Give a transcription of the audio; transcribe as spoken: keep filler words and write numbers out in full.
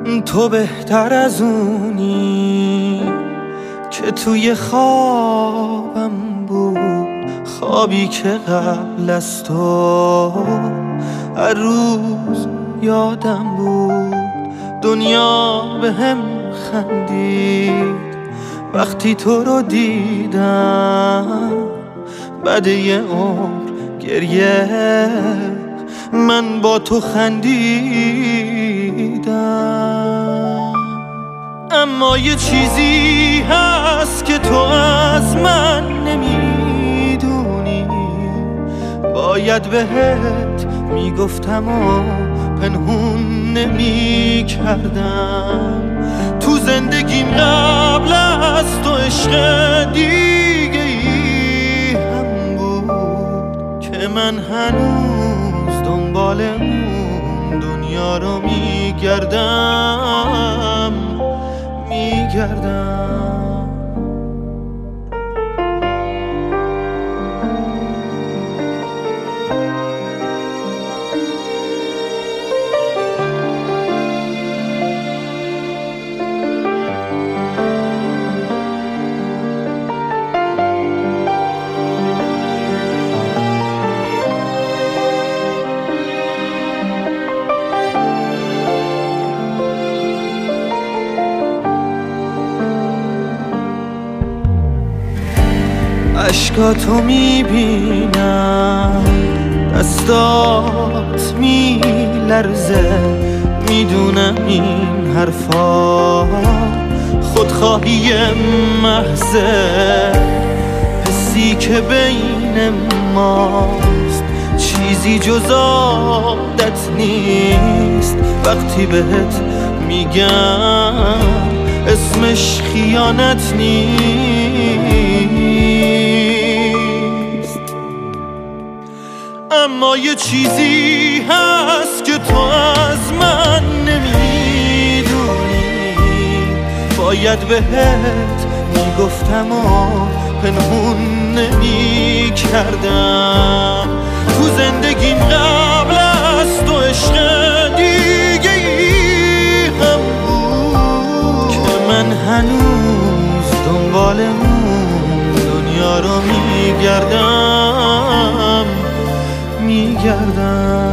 تو بهتر از اونی که توی خوابم بود، خوابی که قبل از تو هر روز یادم بود. دنیا به هم خندید وقتی تو رو دیدم، بعد یه عمر گریه من با تو خندیدم. اما یه چیزی هست که تو از من نمیدونی، باید بهت میگفتم و پنهون نمی کردم. تو زندگیم قبل از تو عشق دیگه ای هم بود که من هنوز دنبال اون دنیا رو میگردم میگردم. عشقاتو میبینم، دستات میلرزه، میدونم این حرفا خودخواهی محضه. حسی که بین ماست چیزی جز عادت نیست، وقتی بهت میگم اسمش خیانت نیست. اما یه چیزی هست که تو از من نمیدونی، باید بهت میگفتم و پنهون نمی کردم. تو زندگیم قبل از تو عشق دیگه ای هم بود که من هنوز دنبال اون دنیا رو میگردم میگردم.